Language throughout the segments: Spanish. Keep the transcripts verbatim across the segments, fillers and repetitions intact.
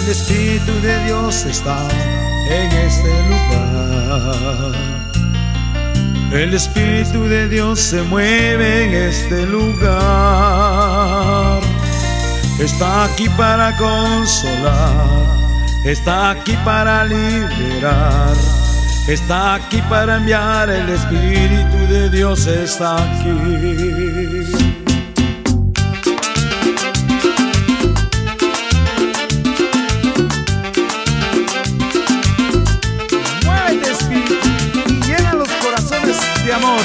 El Espíritu de Dios está en este lugar. El Espíritu de Dios se mueve en este lugar. Está aquí para consolar, está aquí para liberar, está aquí para enviar. El Espíritu de Dios está aquí. Muévete, Espíritu, y llena los corazones de amor.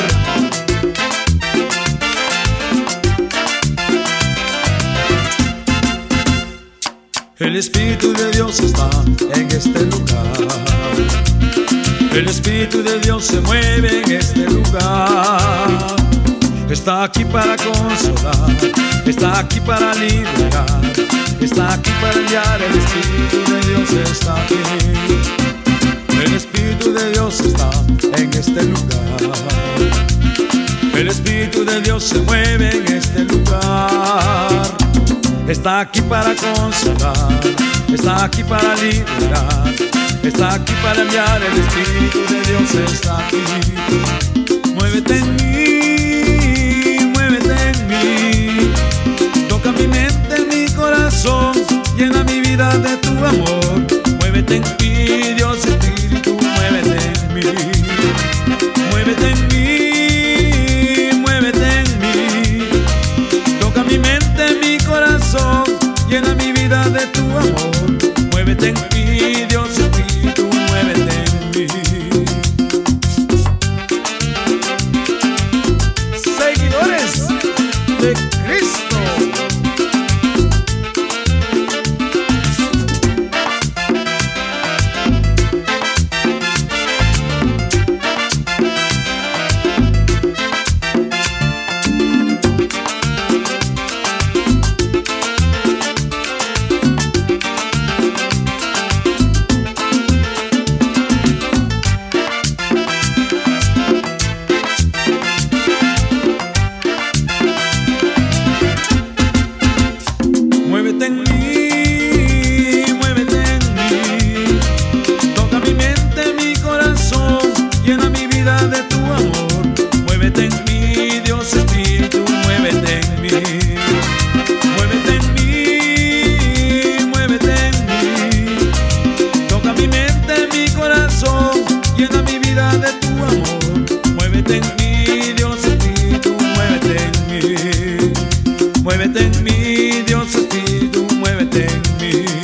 El Espíritu de Dios está en este lugar. El Espíritu de Dios se mueve en este lugar. Está aquí para consolar, está aquí para liberar, está aquí para enviar. El Espíritu de Dios está aquí. El Espíritu de Dios está en este lugar. El Espíritu de Dios se mueve en este lugar. Está aquí para consolar, está aquí para liberar, está aquí para enviar. El Espíritu de Dios está aquí. Muévete en mí, muévete en mí. Toca mi mente, mi corazón, llena mi vida de tu amor. Muévete en mí, Dios Espíritu, muévete en mí. Muévete en mí, muévete en mí. Toca mi mente, mi corazón, llena mi vida de tu amor. Muévete en mí, Dios Espíritu, muévete en mí. Seguidores de Cristo, muévete en mí, muévete en mí. Toca mi mente, mi corazón, llena mi vida de tu amor. Muévete en mí, Dios Espíritu, muévete en mí. Muévete en mí, muévete en mí. Toca mi mente, mi corazón, llena mi vida de tu amor. Muévete en mí, Dios Espíritu, muévete en mí. Muévete en mí, Dios Espíritu, muévete en mí.